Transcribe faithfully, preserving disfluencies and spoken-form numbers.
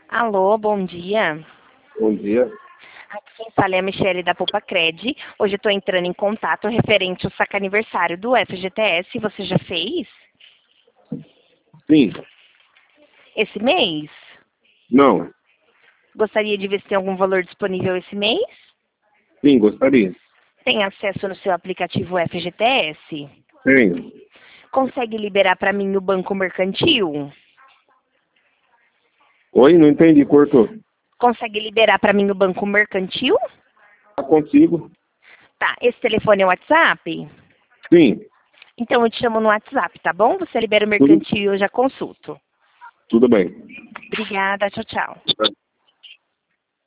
Alô, bom dia. Bom dia. Aqui quem fala é a Michele da Poupa Cred. Hoje eu estou entrando em contato referente ao saque aniversário do F G T S. Você já fez? Sim. Esse mês? Não. Gostaria de ver se tem algum valor disponível esse mês? Sim, gostaria. Tem acesso no seu aplicativo F G T S? Tenho. Consegue liberar para mim no Banco Mercantil? Oi, não entendi, cortou. Consegue liberar para mim no Banco Mercantil? Ah, consigo? Tá, esse telefone é o WhatsApp? Sim. Então eu te chamo no WhatsApp, tá bom? Você libera o Tudo, mercantil e eu já consulto. tudo bem. Obrigada, tchau, tchau.